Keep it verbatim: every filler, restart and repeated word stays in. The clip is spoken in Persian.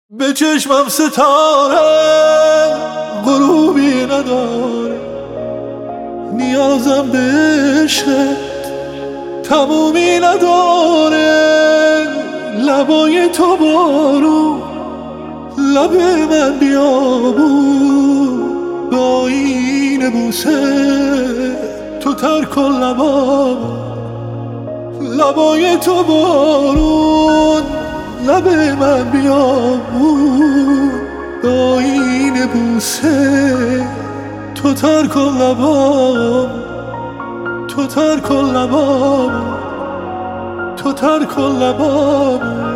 به چشمم ستاره غروبی نداره، نیازم به عشقت تمومی نداره. لبای تو بارون، لب من بیابون، به آیین بوسه تو تر کن لبامو. لبای تو بارون، لب من بیابون، به آیین بوسه تو تر کن لبامو. تو تر کن لبامو، تو تر کن لبامو.